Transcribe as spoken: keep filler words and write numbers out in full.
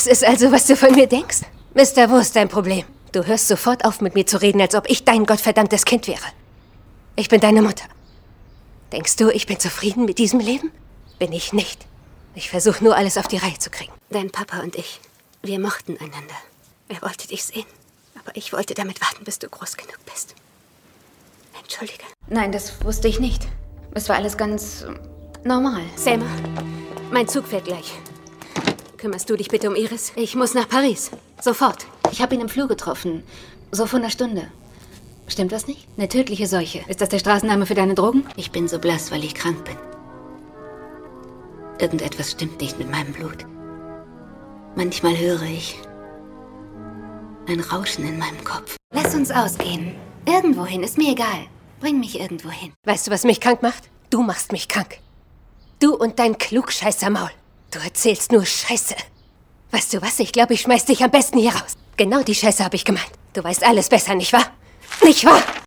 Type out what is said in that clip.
Das ist also, was du von mir denkst? Mister, wo ist dein Problem? Du hörst sofort auf, mit mir zu reden, als ob ich dein gottverdammtes Kind wäre. Ich bin deine Mutter. Denkst du, ich bin zufrieden mit diesem Leben? Bin ich nicht. Ich versuche nur, alles auf die Reihe zu kriegen. Dein Papa und ich, wir mochten einander. Er wollte dich sehen. Aber ich wollte damit warten, bis du groß genug bist. Entschuldige. Nein, das wusste ich nicht. Es war alles ganz normal. Selma, mein Zug fährt gleich. Kümmerst du dich bitte um Iris? Ich muss nach Paris. Sofort. Ich habe ihn im Flur getroffen. So vor einer Stunde. Stimmt das nicht? Eine tödliche Seuche. Ist das der Straßenname für deine Drogen? Ich bin so blass, weil ich krank bin. Irgendetwas stimmt nicht mit meinem Blut. Manchmal höre ich ein Rauschen in meinem Kopf. Lass uns ausgehen. Irgendwohin, ist mir egal. Bring mich irgendwo hin. Weißt du, was mich krank macht? Du machst mich krank. Du und dein Klugscheißer-Maul. Du erzählst nur Scheiße. Weißt du was? Ich glaube, ich schmeiß dich am besten hier raus. Genau die Scheiße habe ich gemeint. Du weißt alles besser, nicht wahr? Nicht wahr?